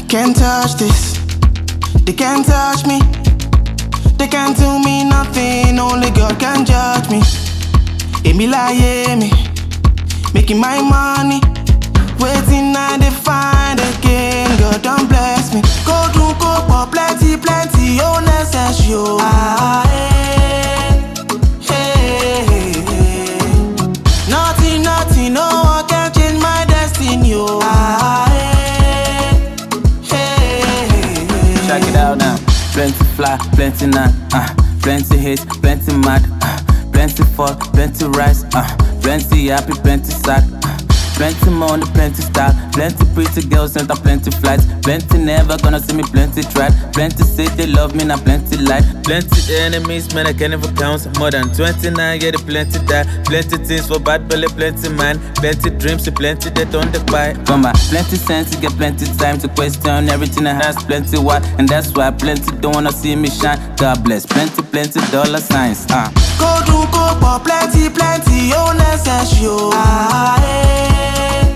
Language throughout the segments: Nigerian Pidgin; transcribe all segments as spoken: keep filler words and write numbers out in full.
can't touch this. They can't touch me. They can't do me nothing. Only God can judge me. Emi lie me, making my money. Waiting I dey find again. God don't bless me. Go do go for plenty, plenty. Oh necessary. Ah, hey, hey, hey, hey. Nothing, nothing. No one can change my destiny. Oh, ah, hey, hey, hey, hey. Check it out now. Plenty fly, plenty nine, uh, plenty hate, plenty mad, uh, plenty fall, plenty rise, uh, plenty happy, plenty sad, uh, plenty money, plenty style, plenty pretty girls enter plenty flights, plenty never gonna see me, plenty tried, plenty say they love me, now plenty light, plenty enemies, man I can't even count, more than twenty-nine, yeah they plenty die, plenty things for bad belly, plenty man, plenty dreams, so plenty they don't buy. Come on, plenty sense, you get plenty time to question everything I has, plenty what, and that's why plenty don't wanna see me shine. God bless, plenty, plenty dollar signs. Uh. Go do go for plenty, plenty, oh necessary. Oh, ah, hey,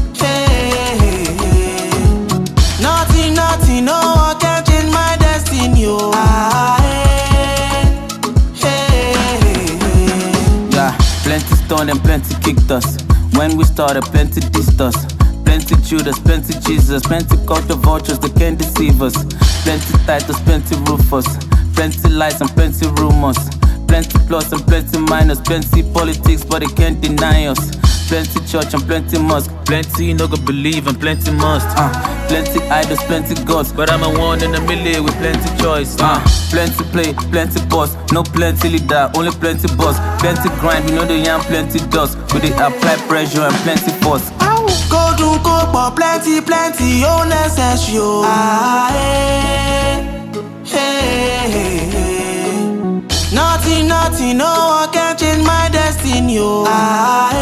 hey, hey, hey. Nothing, nothing, no one can change my destiny. Oh, ah, hey, hey, hey, hey. Yeah, plenty stone and plenty kicked us. When we started, plenty dissed us. Plenty Judas, plenty Jesus, plenty caught the vultures that can't deceive us. Plenty Titus, plenty Rufus, plenty lies and plenty rumors. Plenty plus and plenty minus, plenty politics, but they can't deny us. Plenty church and plenty mosque, plenty no go believe and plenty must. Uh, plenty idols, plenty gods, but I'm a one in a million with plenty choice. Uh, plenty play, plenty boss, no plenty leader, only plenty boss. Plenty grind, we know the young plenty dust. We they apply pressure and plenty force. Go do go for plenty, plenty, oh necessary. Oh, ah, hey, hey, hey, hey. Nothing, nothing, no one can change my destiny. Oh, ah,